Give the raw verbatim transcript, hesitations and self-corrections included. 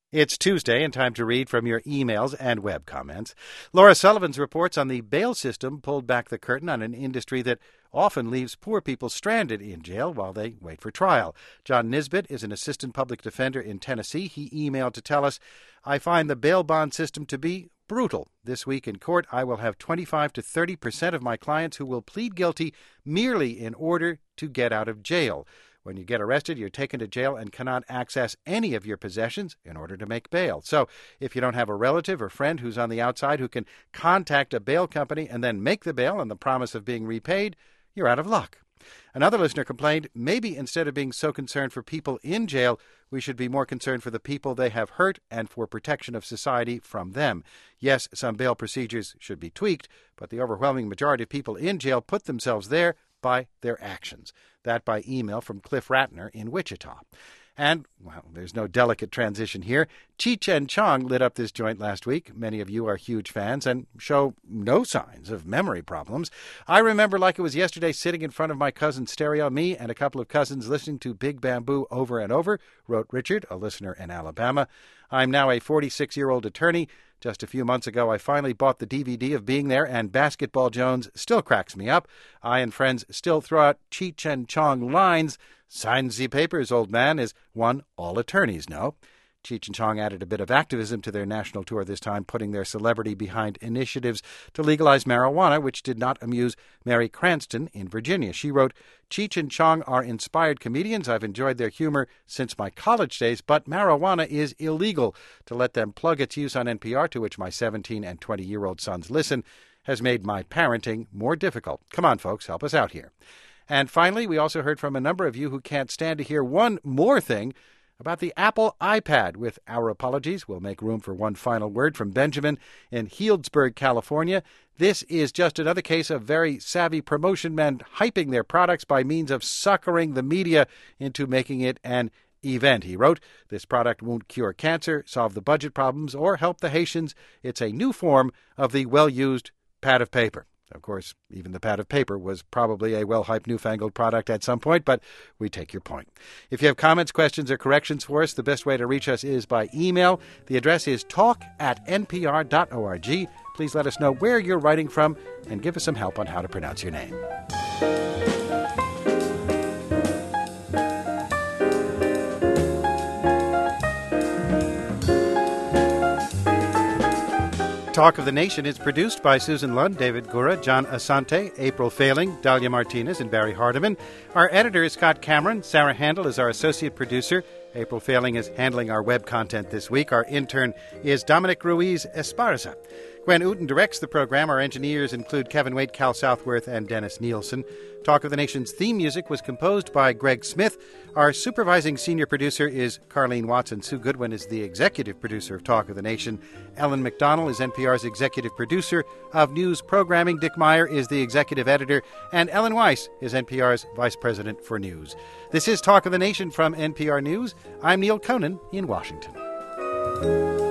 It's Tuesday and time to read from your emails and web comments. Laura Sullivan's reports on the bail system pulled back the curtain on an industry that often leaves poor people stranded in jail while they wait for trial. John Nisbet is an assistant public defender in Tennessee. He emailed to tell us, I find the bail bond system to be brutal. This week in court, I will have twenty-five to thirty percent of my clients who will plead guilty merely in order to get out of jail. When you get arrested, you're taken to jail and cannot access any of your possessions in order to make bail. So if you don't have a relative or friend who's on the outside who can contact a bail company and then make the bail on the promise of being repaid, you're out of luck. Another listener complained, maybe instead of being so concerned for people in jail, we should be more concerned for the people they have hurt and for protection of society from them. Yes, some bail procedures should be tweaked, but the overwhelming majority of people in jail put themselves there by their actions. That by email from Cliff Ratner in Wichita. And, well, there's no delicate transition here. Cheech and Chong lit up this joint last week. Many of you are huge fans and show no signs of memory problems. I remember like it was yesterday sitting in front of my cousin's stereo, me and a couple of cousins listening to Big Bamboo over and over, wrote Richard, a listener in Alabama. I'm now a forty-six-year-old attorney. Just a few months ago, I finally bought the D V D of Being There, and Basketball Jones still cracks me up. I and friends still throw out Cheech and Chong lines. Sign the papers, old man, is one all attorneys know. Cheech and Chong added a bit of activism to their national tour this time, putting their celebrity behind initiatives to legalize marijuana, which did not amuse Mary Cranston in Virginia. She wrote, Cheech and Chong are inspired comedians. I've enjoyed their humor since my college days, but marijuana is illegal. To let them plug its use on N P R, to which my seventeen and twenty-year-old sons listen, has made my parenting more difficult. Come on, folks, help us out here. And finally, we also heard from a number of you who can't stand to hear one more thing about the Apple iPad. With our apologies, we'll make room for one final word from Benjamin in Healdsburg, California. This is just another case of very savvy promotion men hyping their products by means of suckering the media into making it an event. He wrote, this product won't cure cancer, solve the budget problems, or help the Haitians. It's a new form of the well-used pad of paper. Of course, even the pad of paper was probably a well-hyped newfangled product at some point, but we take your point. If you have comments, questions, or corrections for us, the best way to reach us is by email. The address is talk at n p r dot org. Please let us know where you're writing from and give us some help on how to pronounce your name. Talk of the Nation is produced by Susan Lund, David Gura, John Asante, April Failing, Dahlia Martinez, and Barry Hardiman. Our editor is Scott Cameron. Sarah Handel is our associate producer. April Failing is handling our web content this week. Our intern is Dominic Ruiz Esparza. Gwen Uten directs the program. Our engineers include Kevin Waite, Cal Southworth, and Dennis Nielsen. Talk of the Nation's theme music was composed by Greg Smith. Our supervising senior producer is Carlene Watson. Sue Goodwin is the executive producer of Talk of the Nation. Ellen McDonnell is N P R's executive producer of news programming. Dick Meyer is the executive editor. And Ellen Weiss is N P R's vice president for news. This is Talk of the Nation from N P R News. I'm Neil Conan in Washington.